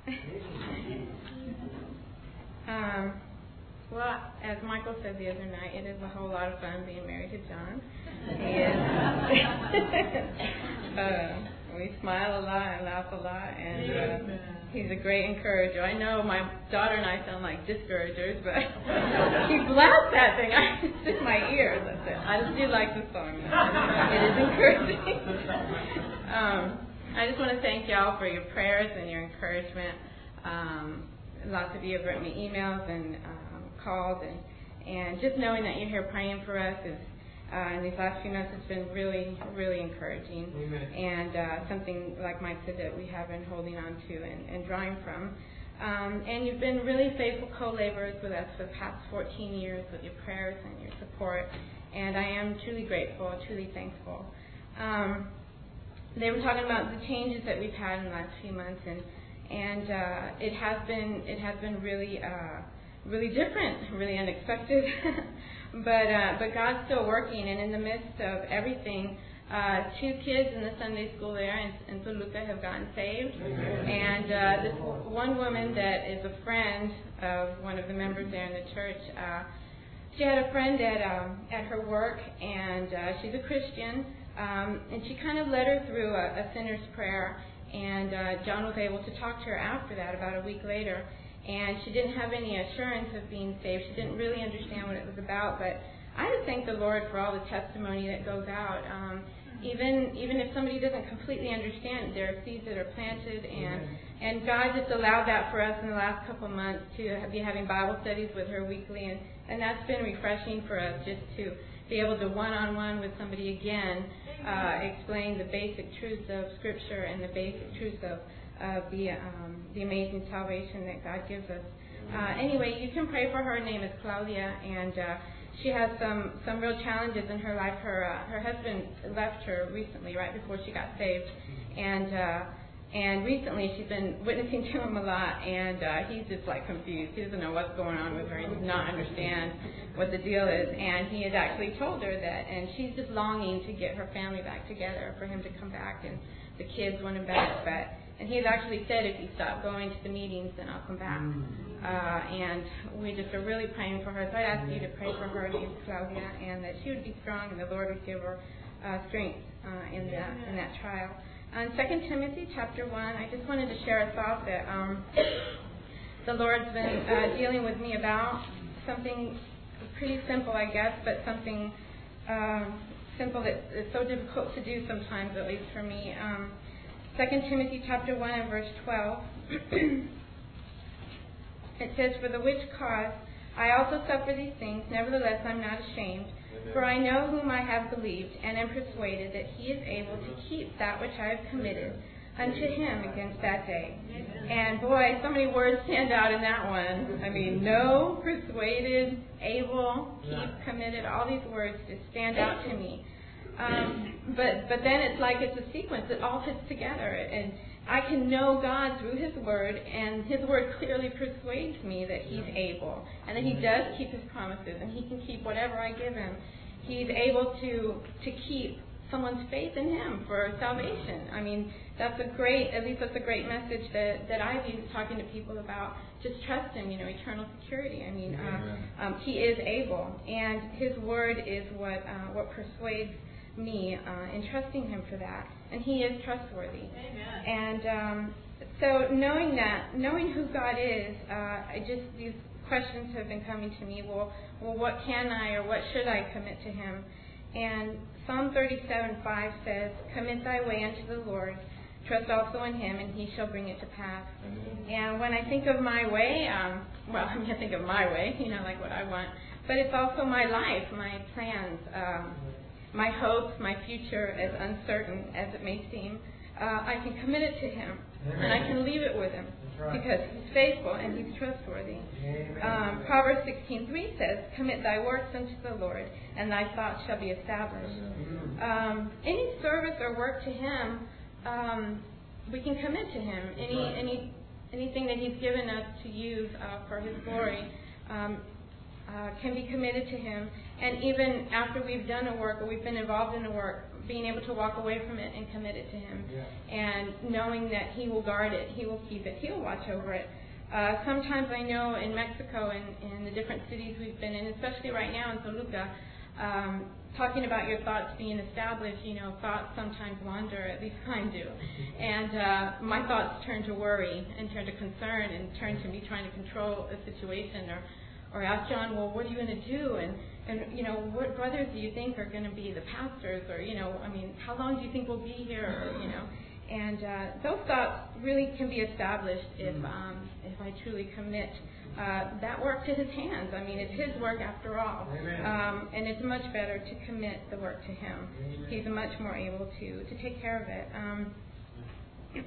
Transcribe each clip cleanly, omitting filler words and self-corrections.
Well, as Michael said the other night, it is a whole lot of fun being married to John. And we smile a lot and laugh a lot, and he's a great encourager. I know my daughter and I sound like discouragers, but he blasts that thing. It's in my ears. That's it. I just do like the song. It is encouraging. I just want to thank y'all for your prayers and your encouragement. Lots of you have written me emails and calls, and just knowing that you're here praying for us is, in these last few months, has been really, really encouraging. Amen. And something, like Mike said, that we have been holding on to and drawing from. And you've been really faithful co-laborers with us for the past 14 years with your prayers and your support. And I am truly grateful, truly thankful. They were talking about the changes that we've had in the last few months, and it has been really really different, really unexpected. But God's still working, and in the midst of everything, 2 kids in the Sunday school there in Toluca have gotten saved. And this one woman that is a friend of one of the members there in the church, she had a friend at her work, and she's a Christian, and she kind of led her through a sinner's prayer, and John was able to talk to her after that, about a week later. And she didn't have any assurance of being saved. She didn't really understand what it was about. But I just thank the Lord for all the testimony that goes out. Even if somebody doesn't completely understand, there are seeds that are planted. And God just allowed that for us in the last couple of months to be having Bible studies with her weekly. And that's been refreshing for us, just to be able to one-on-one with somebody again, explain the basic truths of Scripture and the basic truths of the amazing salvation that God gives us. Anyway, you can pray for her. Her name is Claudia, and she has some real challenges in her life. Her husband left her recently, right before she got saved, and recently she's been witnessing to him a lot, and he's just like confused. He doesn't know what's going on with her. He does not understand what the deal is, and he has actually told her that, and she's just longing to get her family back together, for him to come back, and the kids want him back, and he has actually said, if you stop going to the meetings, then I'll come back. And we just are really praying for her. So I ask you to pray for her, named Claudia, and that she would be strong, and the Lord would give her strength in that trial. In 2 Timothy chapter 1, I just wanted to share a thought that the Lord's been dealing with me about. Something pretty simple, I guess, but something simple that is so difficult to do sometimes, at least for me. 2 Timothy chapter 1 and verse 12. It says, "For the which cause I also suffer these things, nevertheless I am not ashamed. For I know whom I have believed, and am persuaded that he is able to keep that which I have committed unto him against that day." And boy, so many words stand out in that one. I mean, know, persuaded, able, keep, committed. All these words just stand out to me. But then it's like it's a sequence. It all fits together. And I can know God through His Word, and His Word clearly persuades me that He's able, and that He does keep His promises, and He can keep whatever I give Him. He's able to keep someone's faith in Him for salvation. I mean, that's a great message that I've used talking to people about. Just trust Him, eternal security. I mean, He is able, and His Word is what persuades me in trusting Him for that, and He is trustworthy. Amen. And so knowing who God is, these questions have been coming to me. Well, what can I or what should I commit to Him? And Psalm 37:5 says, "Commit thy way unto the Lord, trust also in Him, and He shall bring it to pass." Amen. And when I think of my way, I think of my way, like what I want, but it's also my life, my plans, my hopes, my future, as uncertain as it may seem. I can commit it to Him, and I can leave it with Him, because He's faithful and He's trustworthy. Proverbs 16:3 says, "Commit thy works unto the Lord, and thy thoughts shall be established." Any service or work to Him, we can commit to Him. Anything that He's given us to use for His glory can be committed to Him. And even after we've done a work or we've been involved in a work, being able to walk away from it and commit it to Him, and knowing that He will guard it, He will keep it, He will watch over it. Sometimes I know in Mexico and in the different cities we've been in, especially right now in Toluca, talking about your thoughts being established, thoughts sometimes wander, at least mine do. And my thoughts turn to worry and turn to concern and turn to me trying to control a situation or ask John, well, what are you going to do? And what brothers do you think are going to be the pastors? Or, how long do you think we'll be here? And those thoughts really can be established if I truly commit that work to His hands. It's His work after all. And it's much better to commit the work to Him. He's much more able to take care of it.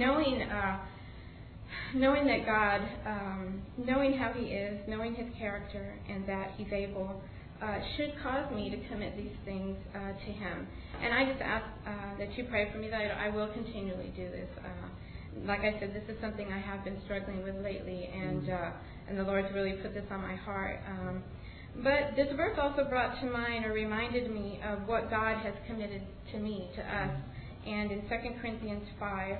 Knowing that God, knowing how He is, knowing His character, and that He's able, should cause me to commit these things to Him. And I just ask that you pray for me that I will continually do this. Like I said, this is something I have been struggling with lately, and the Lord's really put this on my heart. But this verse also brought to mind or reminded me of what God has committed to me, to us. And in 2 Corinthians 5,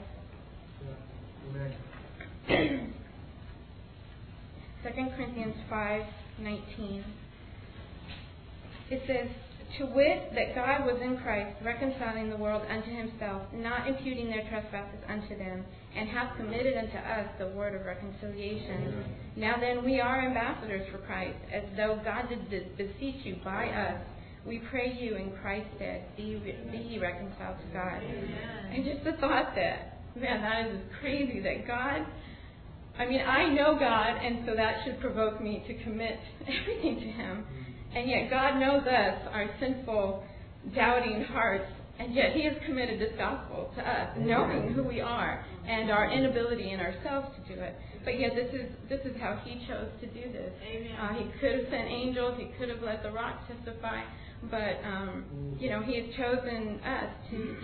2 Corinthians 5:19, it says, to wit, that God was in Christ, reconciling the world unto Himself, not imputing their trespasses unto them, and hath committed unto us the word of reconciliation. Now then, we are ambassadors for Christ, as though God did beseech you by us. We pray you in Christ's stead, be ye reconciled to God. And just the thought that, that is crazy, that God, I know God, and so that should provoke me to commit everything to Him. And yet God knows us, our sinful, doubting hearts, and yet He has committed this gospel to us, knowing who we are and our inability in ourselves to do it. But yet this is how He chose to do this. He could have sent angels, He could have let the rock testify, but He has chosen us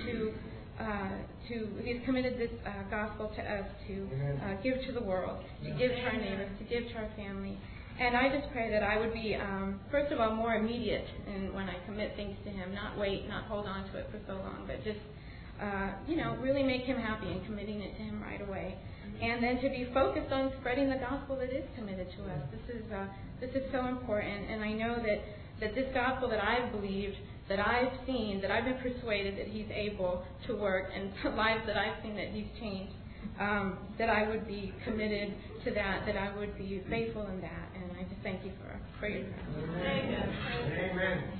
He has committed this gospel to us to give to the world, to give to our neighbors, to give to our family. And I just pray that I would be, first of all, more immediate when I commit things to Him, not wait, not hold on to it for so long, but just, really make Him happy and committing it to Him right away. And then to be focused on spreading the gospel that is committed to us. This is so important, and I know that this gospel that I've believed, that I've seen, that I've been persuaded that He's able to work, and the lives that I've seen that He's changed, that I would be committed to that I would be faithful in that. And I just thank you for your prayer. Amen. Amen.